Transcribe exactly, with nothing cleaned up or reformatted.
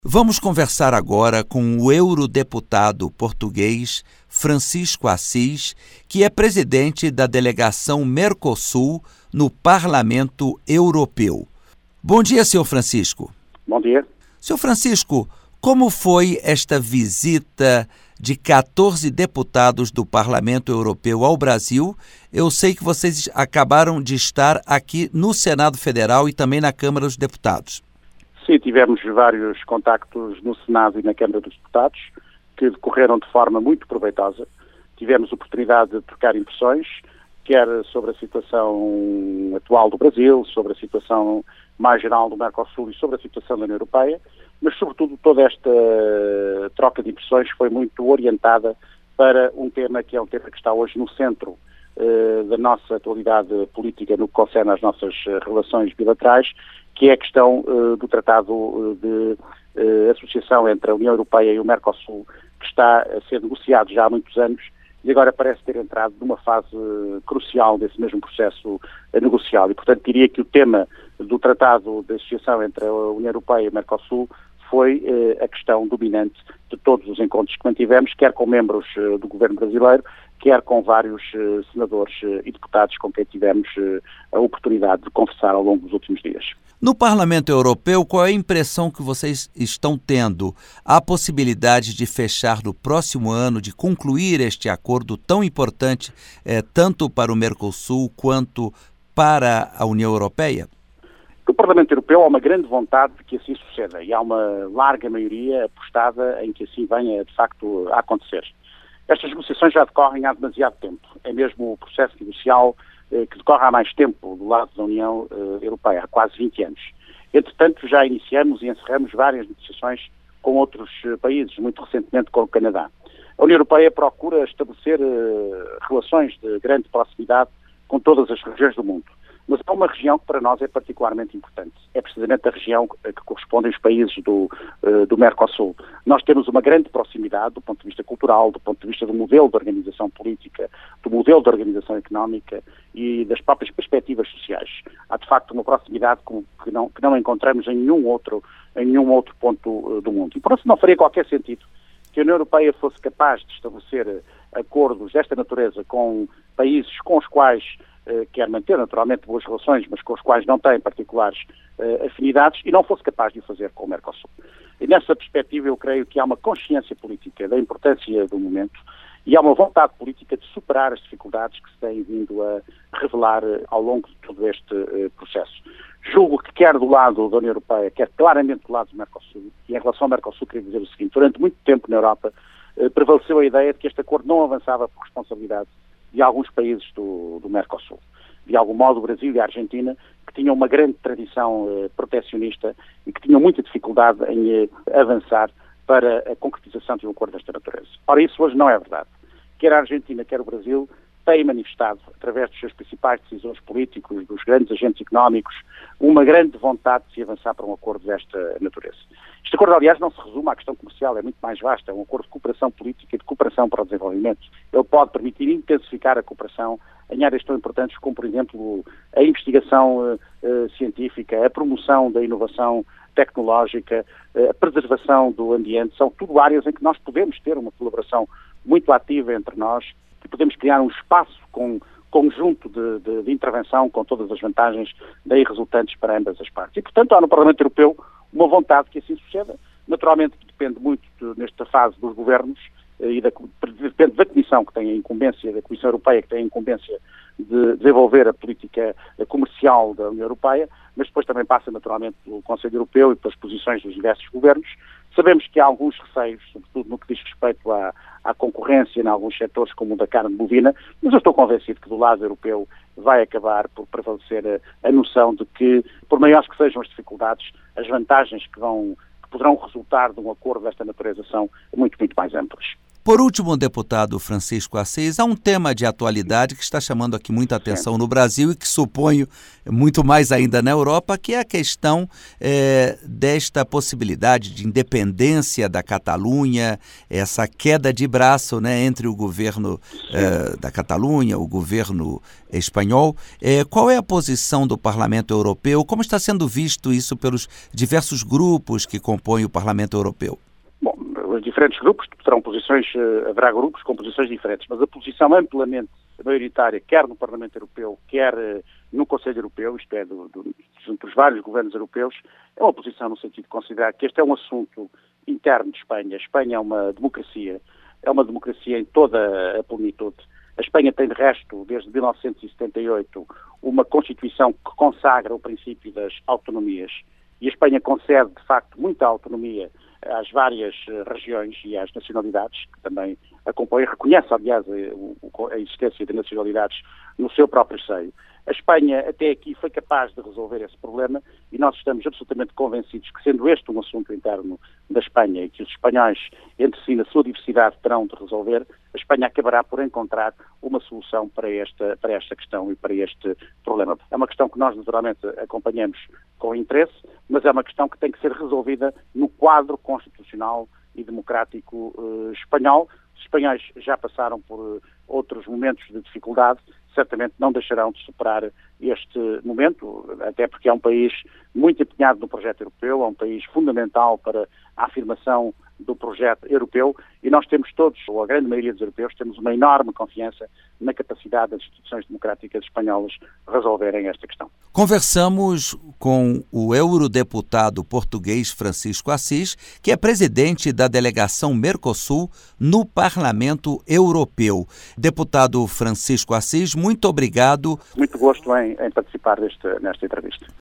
Vamos conversar agora com o eurodeputado português Francisco Assis, que é presidente da delegação Mercosul no Parlamento Europeu. Bom dia, senhor Francisco. Bom dia. Senhor Francisco, como foi esta visita de quatorze deputados do Parlamento Europeu ao Brasil? Eu sei que vocês acabaram de estar aqui no Senado Federal e também na Câmara dos Deputados. Sim, tivemos vários contactos no Senado e na Câmara dos Deputados, que decorreram de forma muito proveitosa. Tivemos oportunidade de trocar impressões, quer sobre a situação atual do Brasil, sobre a situação mais geral do Mercosul e sobre a situação da União Europeia, mas sobretudo toda esta troca de impressões foi muito orientada para um tema que é um tema que está hoje no centro uh, da nossa atualidade política no que concerne às nossas relações bilaterais, que é a questão uh, do Tratado uh, de uh, Associação entre a União Europeia e o Mercosul, que está a ser negociado já há muitos anos e agora parece ter entrado numa fase uh, crucial desse mesmo processo uh, negocial. E, portanto, diria que o tema do Tratado de Associação entre a União Europeia e o Mercosul foi uh, a questão dominante de todos os encontros que mantivemos, quer com membros uh, do governo brasileiro, quer com vários uh, senadores uh, e deputados com quem tivemos uh, a oportunidade de conversar ao longo dos últimos dias. No Parlamento Europeu, qual é a impressão que vocês estão tendo? Há possibilidade de fechar no próximo ano, de concluir este acordo tão importante, eh, tanto para o Mercosul quanto para a União Europeia? No Parlamento Europeu há uma grande vontade de que assim suceda e há uma larga maioria apostada em que assim venha, de facto, a acontecer. Estas negociações já decorrem há demasiado tempo. É mesmo o processo negocial que decorre há mais tempo do lado da União Europeia, há quase vinte anos. Entretanto, já iniciamos e encerramos várias negociações com outros países, muito recentemente com o Canadá. A União Europeia procura estabelecer relações de grande proximidade com todas as regiões do mundo. Mas há uma região que para nós é particularmente importante. É precisamente a região que corresponde aos países do, do Mercosul. Nós temos uma grande proximidade do ponto de vista cultural, do ponto de vista do modelo de organização política, do modelo de organização económica e das próprias perspectivas sociais. Há de facto uma proximidade que não, que não encontramos em nenhum outro, em nenhum outro ponto do mundo. E por isso não faria qualquer sentido que a União Europeia fosse capaz de estabelecer acordos desta natureza com países com os quais Uh, quer manter naturalmente boas relações, mas com os quais não tem particulares uh, afinidades e não fosse capaz de o fazer com o Mercosul. E nessa perspectiva eu creio que há uma consciência política da importância do momento e há uma vontade política de superar as dificuldades que se têm vindo a revelar uh, ao longo de todo este uh, processo. Julgo que quer do lado da União Europeia, quer claramente do lado do Mercosul, e em relação ao Mercosul queria dizer o seguinte: durante muito tempo na Europa uh, prevaleceu a ideia de que este acordo não avançava por responsabilidade de alguns países do, do Mercosul. De algum modo, o Brasil e a Argentina, que tinham uma grande tradição eh, protecionista e que tinham muita dificuldade em eh, avançar para a concretização de um acordo desta natureza. Ora, isso hoje não é verdade. Quer a Argentina, quer o Brasil têm manifestado, através dos seus principais decisores políticos, dos grandes agentes económicos, uma grande vontade de se avançar para um acordo desta natureza. Este acordo, aliás, não se resume à questão comercial, é muito mais vasto, é um acordo de cooperação política e de cooperação para o desenvolvimento. Ele pode permitir intensificar a cooperação em áreas tão importantes como, por exemplo, a investigação uh, uh, científica, a promoção da inovação tecnológica, uh, a preservação do ambiente, são tudo áreas em que nós podemos ter uma colaboração muito ativa entre nós e podemos criar um espaço com conjunto de, de, de intervenção com todas as vantagens daí resultantes para ambas as partes. E, portanto, há no Parlamento Europeu uma vontade que assim suceda. Naturalmente depende muito, de, nesta fase, dos governos e da, depende da Comissão, que tem a incumbência, da Comissão Europeia, que tem a incumbência de desenvolver a política comercial da União Europeia, mas depois também passa naturalmente pelo Conselho Europeu e pelas posições dos diversos governos. Sabemos que há alguns receios, sobretudo no que diz respeito à, à concorrência em alguns setores, como o da carne bovina, mas eu estou convencido que do lado europeu vai acabar por prevalecer a, a noção de que, por maiores que sejam as dificuldades, as vantagens que, vão, que poderão resultar de um acordo desta natureza são muito, muito mais amplas. Por último, deputado Francisco Assis, há um tema de atualidade que está chamando aqui muita atenção no Brasil e que suponho muito mais ainda na Europa, que é a questão é, desta possibilidade de independência da Catalunha, essa queda de braço, né, entre o governo é, da Catalunha, o governo espanhol. É, qual é a posição do Parlamento Europeu? Como está sendo visto isso pelos diversos grupos que compõem o Parlamento Europeu? Bom, os diferentes grupos terão posições, haverá grupos com posições diferentes, mas a posição amplamente maioritária, quer no Parlamento Europeu, quer no Conselho Europeu, isto é, do, do, junto dos vários governos europeus, é uma posição no sentido de considerar que este é um assunto interno de Espanha. A Espanha é uma democracia, é uma democracia em toda a plenitude. A Espanha tem, de resto, desde mil novecentos e setenta e oito, uma Constituição que consagra o princípio das autonomias, e a Espanha concede, de facto, muita autonomia às várias regiões e às nacionalidades, que também acompanha, reconhece, aliás, a, a existência de nacionalidades no seu próprio seio. A Espanha, até aqui, foi capaz de resolver esse problema e nós estamos absolutamente convencidos que, sendo este um assunto interno da Espanha e que os espanhóis, entre si, na sua diversidade, terão de resolver, a Espanha acabará por encontrar uma solução para esta, para esta questão e para este problema. É uma questão que nós, naturalmente, acompanhamos com interesse, mas é uma questão que tem que ser resolvida no quadro constitucional e democrático uh, espanhol. Os espanhóis já passaram por uh, outros momentos de dificuldade, certamente não deixarão de superar este momento, até porque é um país muito empenhado no projeto europeu, é um país fundamental para a afirmação do projeto europeu e nós temos todos, ou a grande maioria dos europeus, temos uma enorme confiança na capacidade das instituições democráticas espanholas resolverem esta questão. Conversamos com o eurodeputado português Francisco Assis, que é presidente da delegação Mercosul no Parlamento Europeu. Deputado Francisco Assis, muito obrigado. Muito gosto em, em participar deste, nesta entrevista.